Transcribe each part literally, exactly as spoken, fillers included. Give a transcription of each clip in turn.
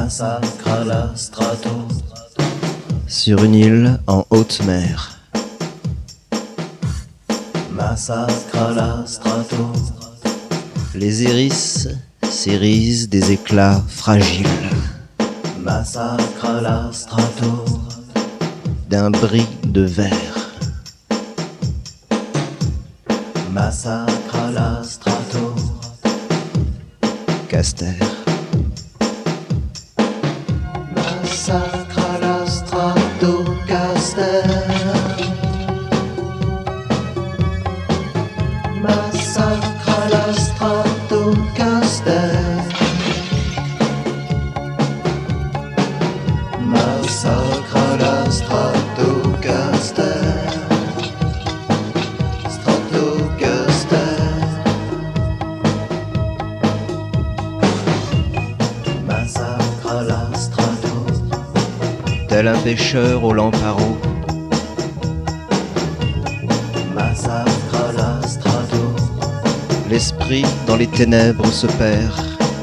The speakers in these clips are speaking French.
Massacre à la strato. Sur une île en haute mer. Massacre à la strato. Les iris s'érisent des éclats fragiles. Massacre à la strato. D'un bris de verre. Massacre à la strato. Caster. Massacre à la strato, Caster. Massacre à la strato, Caster. Massacre à la strato, Caster. Stratocaster. Massacre à la strato. Tel un pêcheur au lamparo. Massacre à la strato. L'esprit dans les ténèbres se perd.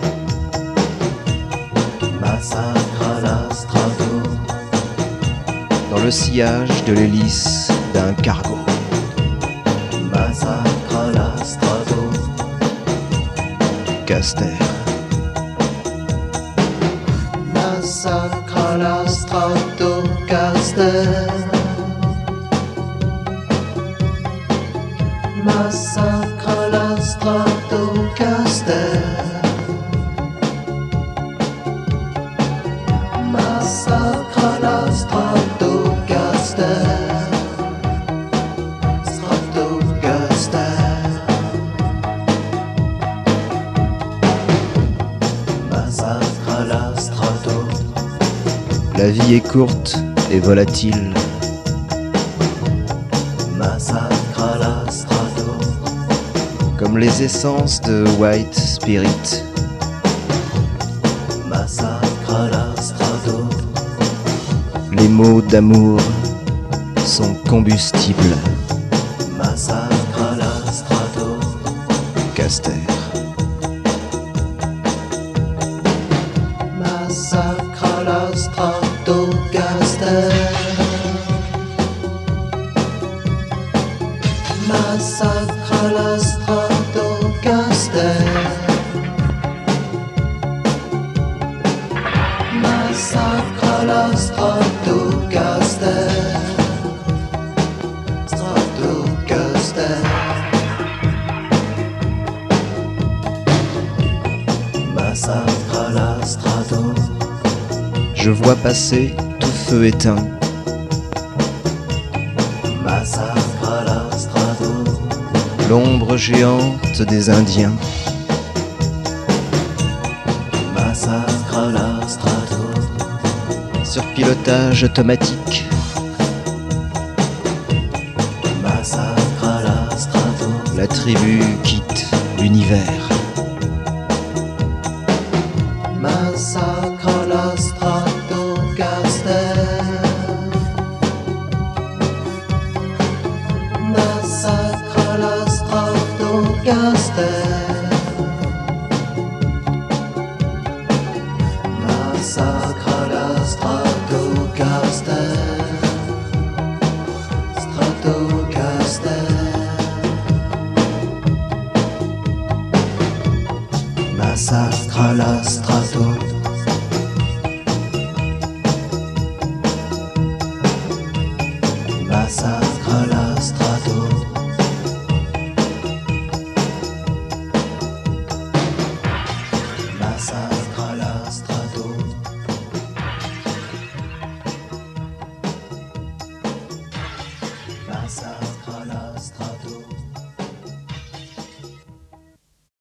Massacre à la strato. Dans le sillage de l'hélice d'un cargo. Massacre à la strato. Caster. Massacre à la strato, Caster. Massacre à la strato, Caster. Massacre à la strato, Caster. Stratocaster. Massacre à la strato. La vie est courte et volatile. Massacre à la strato. Comme les essences de White Spirit. Massacre à la strato. Les mots d'amour sont combustibles. Massacre à la strato. Caster. Massacre à la strato, Caster. Massacre à la strato, Caster. Massacre à la strato, Caster. Stratocaster. Massacre à la strato. Je vois passer tout feu éteint. Massacre à la strato. L'ombre géante des Indiens. Massacre à la strato. Sur pilotage automatique. Massacre à la strato. La tribu quitte l'univers. Massacre à la strato, Caster. Massacre à la strato, Caster. Massacre à la strato, Caster. Stratocaster. Massacre à la strato.